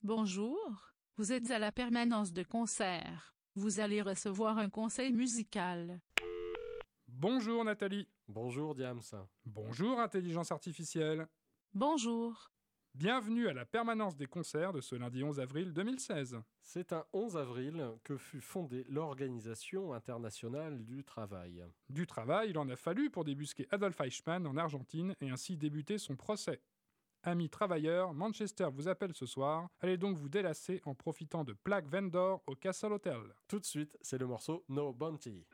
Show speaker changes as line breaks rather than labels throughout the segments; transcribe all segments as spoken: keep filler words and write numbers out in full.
Bonjour, vous êtes à la permanence de concert. Vous allez recevoir un conseil musical.
Bonjour Nathalie.
Bonjour Diams.
Bonjour intelligence artificielle.
Bonjour.
Bienvenue à la permanence des concerts de ce lundi onze avril deux mille seize.
C'est un onze avril que fut fondée l'Organisation internationale du travail.
Du travail, il en a fallu pour débusquer Adolf Eichmann en Argentine et ainsi débuter son procès. Amis travailleurs, Manchester vous appelle ce soir. Allez donc vous délasser en profitant de Plague Vendor au Castle Hotel.
Tout de suite, c'est le morceau No Bounty.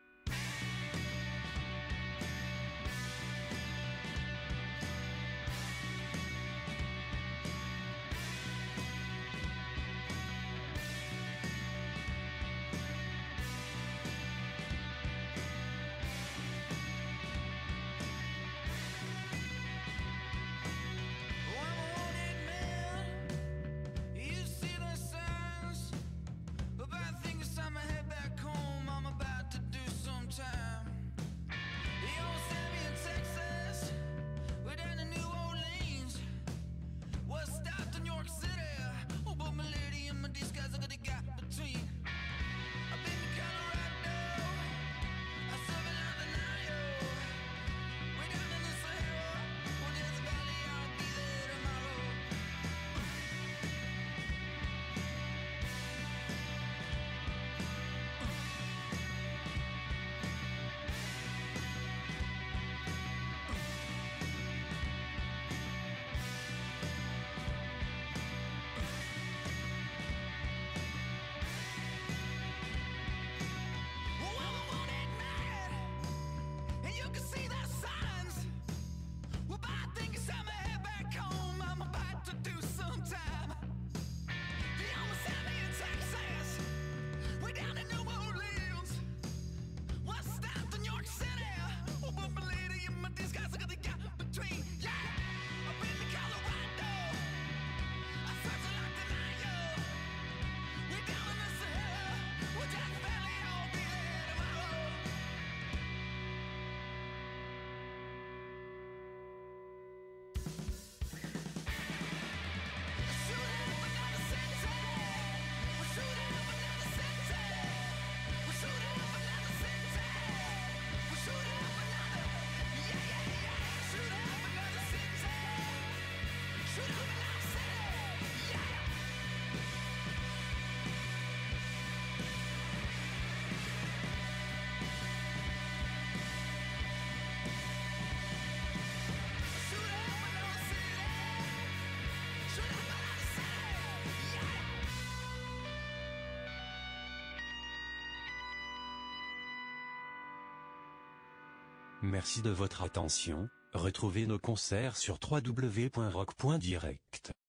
Merci de votre attention. Retrouvez nos concerts sur w w w point rock point direct.